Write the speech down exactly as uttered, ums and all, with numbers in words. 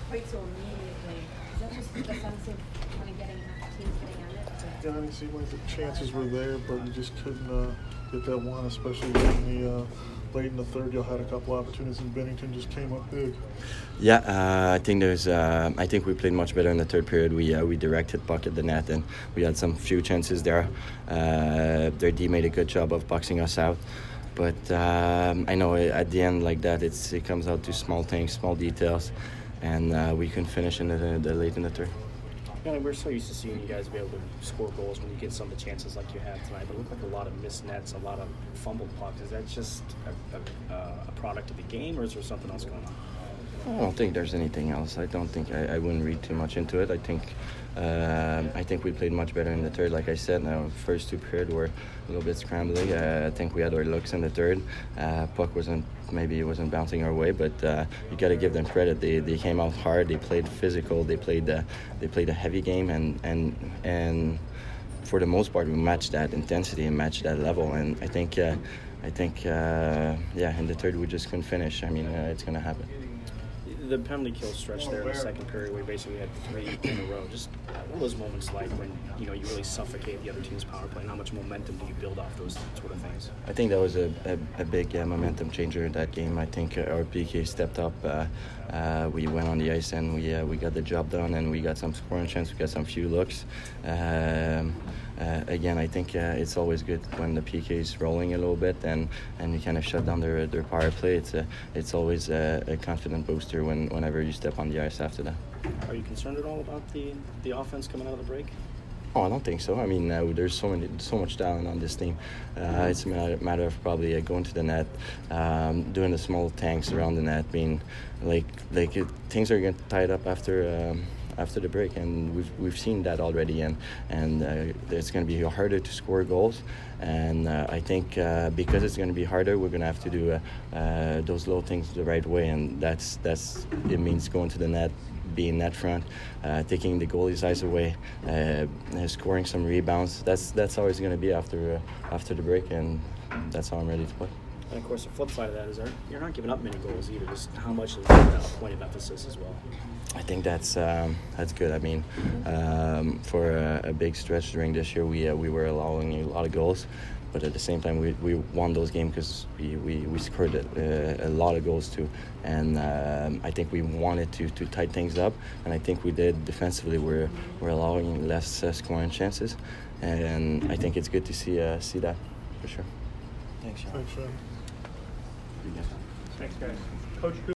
quite so immediately. Is that just the sense of kind of getting teams getting at it? Yeah, I mean, it seemed like the chances were there, but you just couldn't uh, get that one, especially late in the uh, late in the third. You had a couple opportunities, and Bennington just came up big. Yeah, uh, I think there's. Uh, I think we played much better in the third period. We uh, we directed puck at the net, and we had some few chances there. Uh, their D made a good job of boxing us out. But um, I know at the end like that, it's it comes out to small things, small details, and uh, we couldn't finish in the, the late in the third. Yeah, we're so used to seeing you guys be able to score goals when you get some of the chances like you had tonight. But it looked like a lot of missed nets, a lot of fumbled pucks. Is that just a, a, a product of the game, or is there something else going on? I don't think there's anything else. I don't think I, I wouldn't read too much into it. I think uh, I think we played much better in the third. Like I said, now first two periods were a little bit scrambling. Uh, I think we had our looks in the third. Uh, puck wasn't maybe it wasn't bouncing our way, but uh, you got to give them credit. They they came out hard. They played physical. They played uh, they played a heavy game, and and and for the most part we matched that intensity and matched that level. And I think uh, I think uh, yeah, in the third we just couldn't finish. I mean, uh, it's gonna happen. The penalty kill stretch there in the second period, we basically had three in a row. Just what are those moments like when you know you really suffocate the other team's power play, and how much momentum do you build off those sort of things? I think that was a, a, a big uh, momentum changer in that game. I think uh, our P K stepped up. Uh, uh, we went on the ice and we uh, we got the job done, and we got some scoring chance. We got some few looks. Um, uh, again, I think uh, it's always good when the P K is rolling a little bit and, and you kind of shut down their their power play. It's a, it's always a, a confident booster when whenever you step on the ice after that. Are you concerned at all about the the offense coming out of the break? Oh, I don't think so. I mean, uh, there's so many, so much talent on this team. Uh, it's a matter, matter of probably uh, going to the net, um, doing the small tanks around the net. Being like, like it, things are getting tied up after um, after the break, and we've we've seen that already. And and uh, it's going to be harder to score goals. And uh, I think uh, because it's going to be harder, we're going to have to do uh, uh, those little things the right way, and that's that's it means going to the net, being net front, uh, taking the goalie's eyes away, uh, scoring some rebounds. That's that's how it's going to be after uh, after the break, and that's how I'm ready to play. And of course, the flip side of that is that you're not giving up many goals either. Just how much is that a point of emphasis as well? I think that's um, that's good. I mean, um, for a, a big stretch during this year, we uh, we were allowing a lot of goals, but at the same time, we, we won those games because we, we, we scored a, a lot of goals too. And um, I think we wanted to, to tighten things up, and I think we did defensively. We're we're allowing less uh, scoring chances, and I think it's good to see uh, see that for sure. Thanks, Sean. Thanks, Sean. Thanks, guys. Coach